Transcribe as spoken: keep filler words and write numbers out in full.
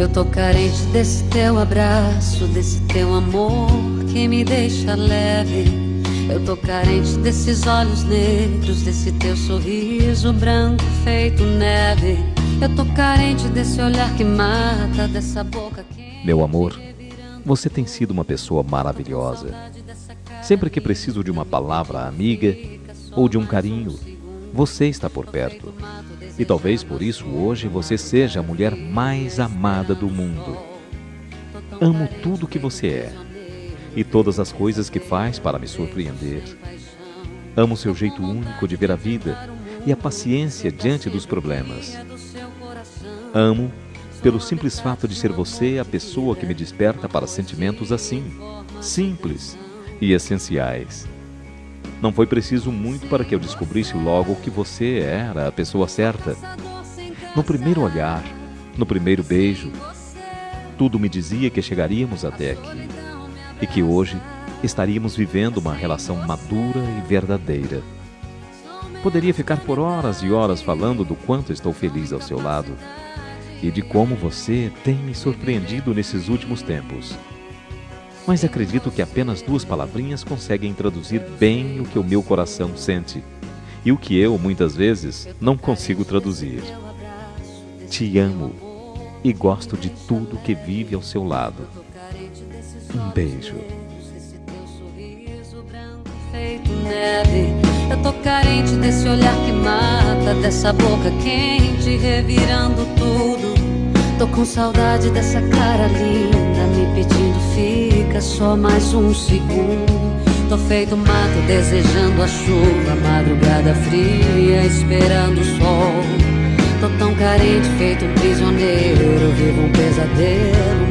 Eu tô carente desse teu abraço, desse teu amor que me deixa leve. Eu tô carente desses olhos negros, desse teu sorriso branco feito neve. Eu tô carente desse olhar que mata, dessa boca que... Meu amor, você tem sido uma pessoa maravilhosa. Sempre que preciso de uma palavra amiga ou de um carinho, você está por perto. E talvez por isso hoje você seja a mulher mais amada do mundo. Amo tudo que você é e todas as coisas que faz para me surpreender. Amo seu jeito único de ver a vida e a paciência diante dos problemas. Amo pelo simples fato de ser você a pessoa que me desperta para sentimentos assim, simples e essenciais. Não foi preciso muito para que eu descobrisse logo que você era a pessoa certa. No primeiro olhar, no primeiro beijo, tudo me dizia que chegaríamos até aqui e que hoje estaríamos vivendo uma relação madura e verdadeira. Poderia ficar por horas e horas falando do quanto estou feliz ao seu lado e de como você tem me surpreendido nesses últimos tempos. Mas acredito que apenas duas palavrinhas conseguem traduzir bem o que o meu coração sente e o que eu, muitas vezes, não consigo traduzir. Te amo e gosto de tudo que vive ao seu lado. Um beijo. Eu tô carente desse olhar que mata, dessa boca quente revirando tudo. Tô com saudade dessa cara linda me pedindo fica só mais um segundo. Tô feito mato desejando a chuva, madrugada fria esperando o sol. Tô tão carente feito um prisioneiro, vivo um pesadelo